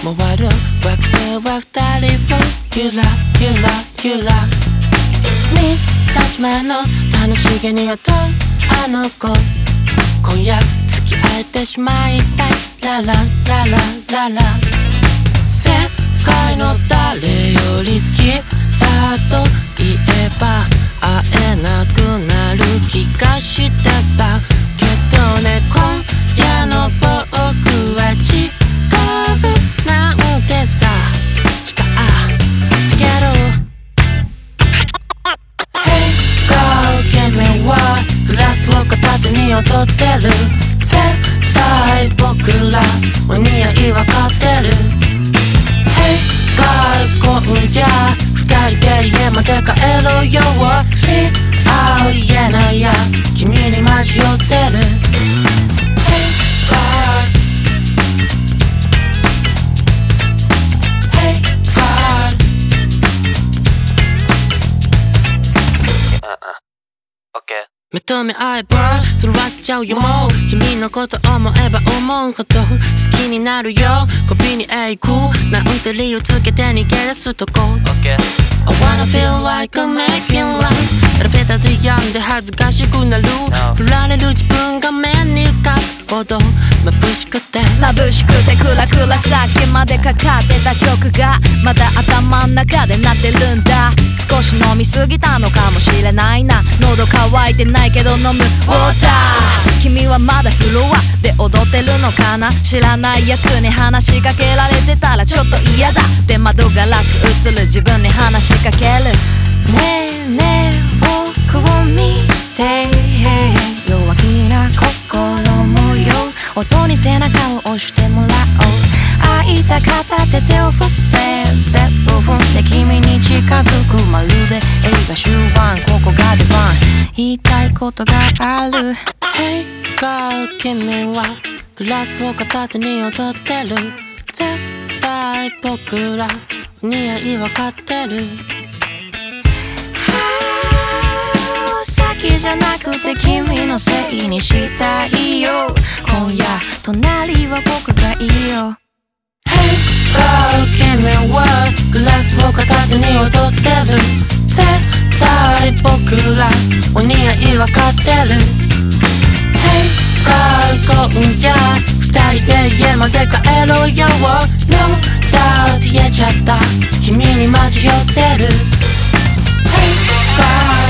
回る惑星は二人をゆらゆらゆら見立ち前の楽しげに踊るあの子今夜付き合えてしまいたいララララララ世界の誰より好きだと言えば会えなくなる気がしてさけどね今夜の僕は違うなんてさ誓ってけど Hey girl 君はグラスを片手に踊ってる絶対僕らお似合いわかってる Hey girl 今夜二人で家まで帰ろうよ知合う言えないや君にマジ寄ってる Hey girl Hey girl Okay目と目合えばそれはしちゃうよもう君のこと思えば思うほど好きになるよ首に栄光なんて理由つけて逃げ出すとこ Okay I wanna feel like I'm making love エレベーターで病んで恥ずかしくなる振られる自分が目に浮かぶほど眩しくてクラクラさっきまでかかってた曲がまだ頭ん中で鳴ってるんだ少し飲みすぎたのかもしれないな喉乾いてないけど飲むウォーター君はまだフロアで踊ってるのかな知らないやつに話しかけられてたらちょっと嫌だで窓ガラス映る自分に話しかけるねえねえ僕を見て弱気な心模様音に背中を押してもらおう空いた片手手を振ってステップを踏んで君に近づくまるで映画終盤ここが出番言いたいことがある Hey girl 君はグラスを片手に踊ってる絶対僕らお似合いわかってる先じゃなくて君のせいにしたいよ今夜隣は僕がいいよ Hey girl 君はグラスを片手に踊ってる絶対僕らお似合いわかってる Hey girl 今夜二人で家まで帰ろうよ No doubt 言えちゃった君にマジ寄ってる Hey girl